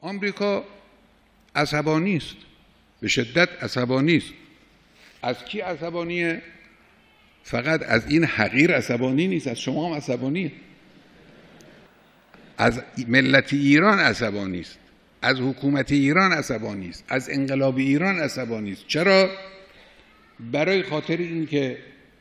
آمریکا عصبانی است، به شدت عصبانی است. از کی عصبانیه؟ فقط از این حقیر عصبانی نیست، از شما هم عصبانیه. از ملت ایران عصبانی است، از حکومت ایران عصبانی است، از انقلاب ایران عصبانی است. چرا؟ برای خاطر اینکه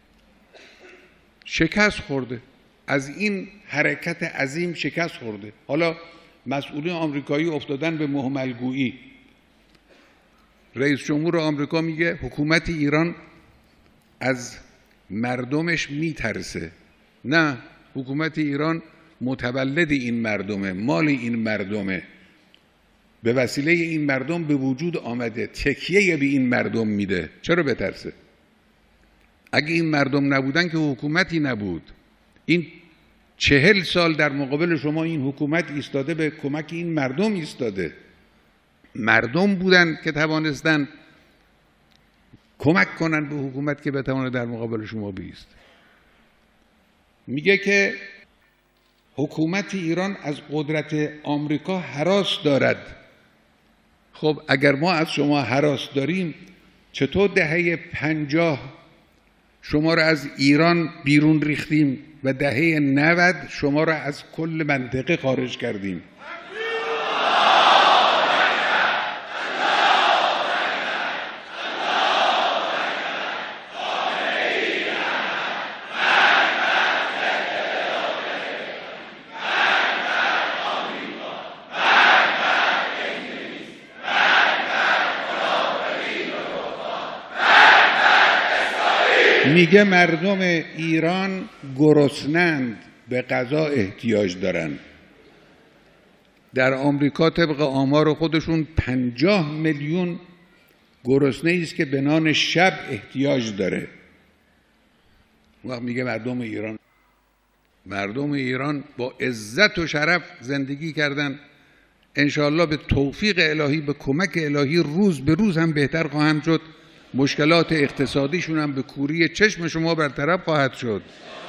شکست خورده، از این حرکت عظیم شکست خورده. حالا مسئولین آمریکایی افتادن به مهملگویی. رئیس جمهور آمریکا میگه حکومت ایران از مردمش میترسه. نه، حکومت ایران متولد این مردمه، مال این مردمه، به وسیله این مردم به وجود آمده، تکیه به این مردم میده. چرا بترسه؟ اگه این مردم نبودن که حکومتی نبود. این 40 سال در مقابل شما این حکومت ایستاده، به کمک این مردم ایستاده. مردم بودن که توانستن کمک کنن به حکومت که بتونه در مقابل شما بیست. میگه که حکومت ایران از قدرت آمریکا هراس دارد. خب اگر ما از شما هراس داریم، چطور دهه 50 شما را از ایران بیرون ریختیم و دهه 90 شما را از کل منطقه خارج کردیم؟ میگه مردم ایران گرسنند، به غذا احتیاج دارن. در آمریکا طبق آمار خودشون 50 میلیون گرسنه است که به نان شب احتیاج داره. وقت میگه مردم ایران با عزت و شرف زندگی کردن. انشاءالله به توفیق الهی، به کمک الهی روز به روز هم بهتر خواهم شد. مشکلات اقتصادیشون هم به کوری چشم شما برطرف خواهد شد.